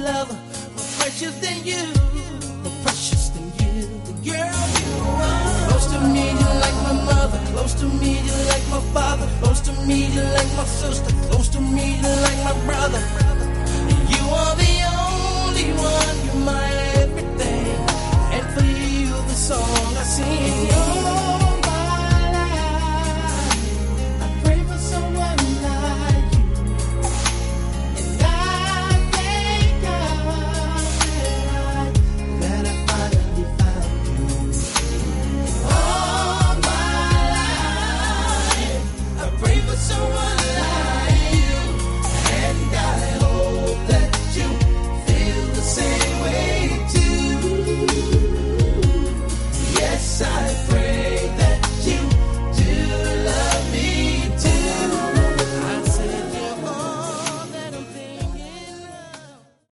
lover, more precious than you, more precious than you. Girl, you are close to me, you like my mother. Close to me, you like my father. Close to me, you like my sister. Close to me, you like my brother. You are the